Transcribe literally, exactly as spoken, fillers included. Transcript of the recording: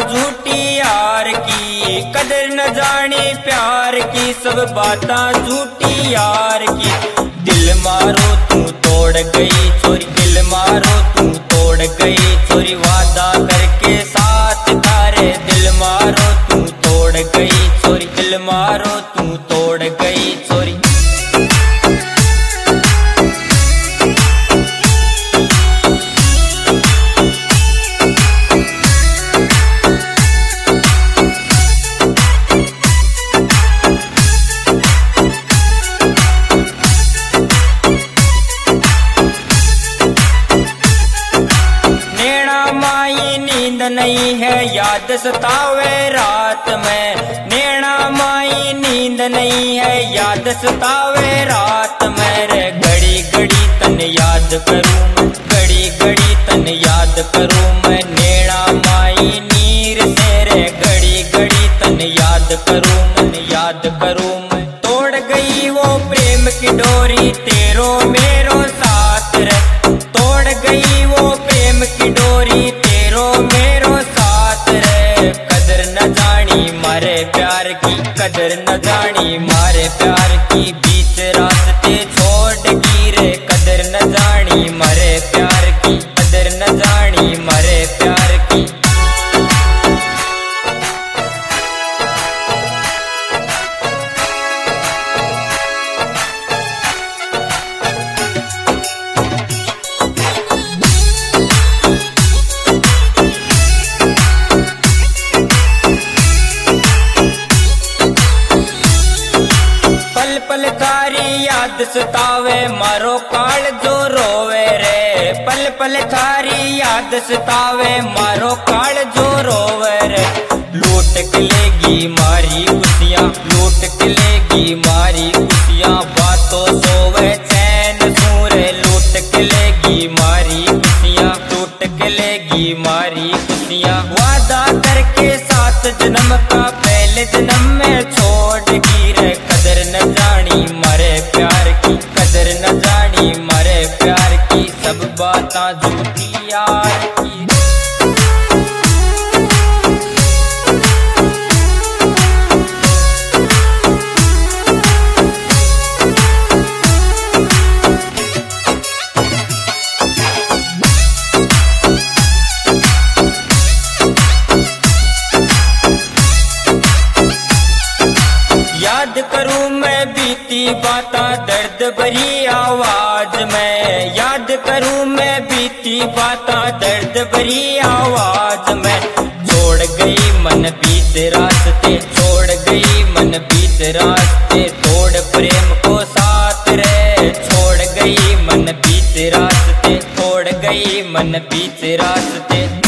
झूठी यार की, कदर न जानी प्यार की, सब बातें झूठी यार की। दिल मारो तू तोड़ गई छोरी, दिल मारो तू तोड़ गई छोरी, वादा करके साथ तारे। दिल मारो तू तोड़ गई छोरी, दिल मारो तू तोड़ गई छोरी। नहीं है याद सतावे रात में, नैना माई नींद नहीं है याद सतावे रात में रे। घड़ी घड़ी तन याद करूं मैं, घड़ी घड़ी तन याद करूं मैं, नैना माई नीर से रे। घड़ी घड़ी तन याद करूं मन याद करूं मैं। तोड़ गई वो प्रेम की डोरी तेरो मेरो साथ रे, तोड़ गई वो प्रेम की डोरी तेरो मेरो साथ रे। कदर न जानी मारे प्यार की, कदर न जानी मारे प्यार की, बीच रास्ते छोड़ की रे। कदर न जानी मारे प्यार की, कदर न जानी मारे प्यार की। पल थारी याद सतावे मारो काल जो रोवे रे। पल पल थारी याद सतावे मारो काल जो रोवे रे। लूट के लेगी मारी खुशियाँ, लूट के लेगी मारी खुशियाँ, बातों सोवे चैन सूरे। लूट के लेगी मारी खुशियाँ, लूट के लेगी मारी खुशियाँ, वादा करके सात जन्म का पहले जन्म में छोड़ की रे। कदर न जानी मारे प्यार की, कदर न जानी मारे प्यार की, सब बातें झूठी यार की। याद करूं मैं बीती बातें दर्द भरी आवाज में, याद करूं मैं बीती बातें दर्द भरी आवाज में। छोड़ गई मन बीच रास्ते, छोड़ गई मन बीच रास्ते, तोड़ प्रेम को साथ रे। छोड़ गई मन बीच रास्ते, छोड़ गई मन बीच रास्ते।